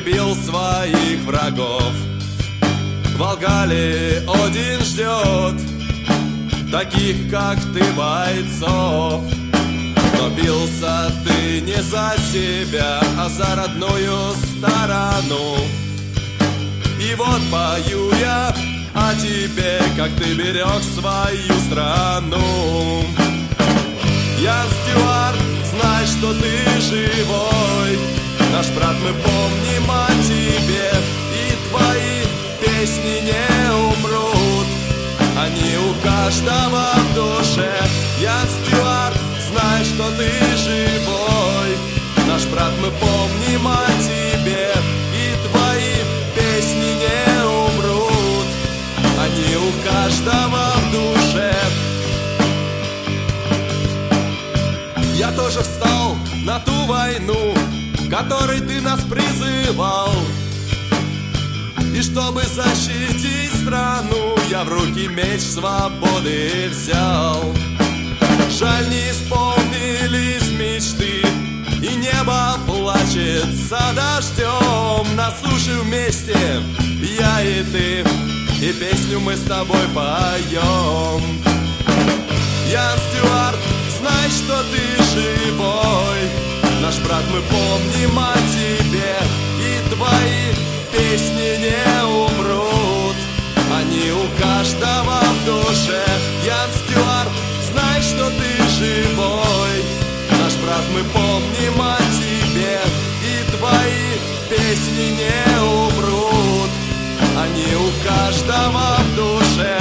бил своих врагов. В Волгале Один ждет таких, как ты, бойцов. Но бился ты не за себя, а за родную сторону. И вот пою я о тебе, как ты берег свою страну. Ян Стюарт, знай, что ты живой. Наш брат, мы помним о тебе, и твои песни не умрут. Они у каждого в душе. Ян Стюарт, знай, что ты живой. Наш брат, мы помним о тебе, и твои песни не умрут. Они у каждого в душе. Я тоже встал на ту войну, которой ты нас призывал. И чтобы защитить страну, я в руки меч свободы взял. Жаль, не исполнились мечты, и небо плачет за дождем. На суше вместе я и ты, и песню мы с тобой поем. Ян Стюарт, знай, что ты живой. Наш брат, мы помним о тебе, и твои песни не умрут. Они у каждого в душе. Ян Стюарт, знай, что ты живой. Наш брат, мы помним о тебе, и твои песни не умрут. Они у каждого в душе.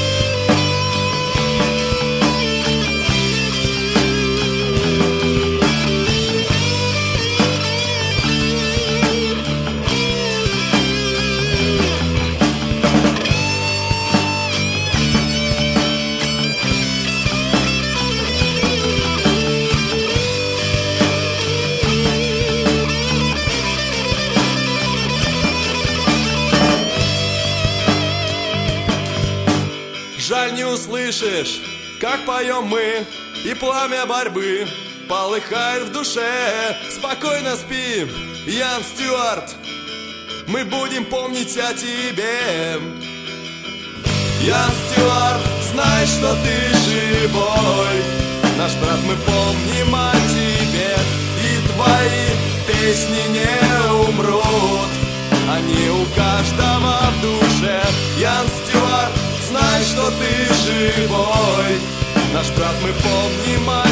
Жаль, не услышишь, как поем мы, и пламя борьбы полыхает в душе. Спокойно спи, Ян Стюарт, мы будем помнить о тебе. Ян Стюарт, знай, что ты живой. Наш брат, мы помним о тебе, и твои песни не умрут. Они у каждого в душе. Ян Стюарт, знай, что ты живой. Наш брат, мы помним о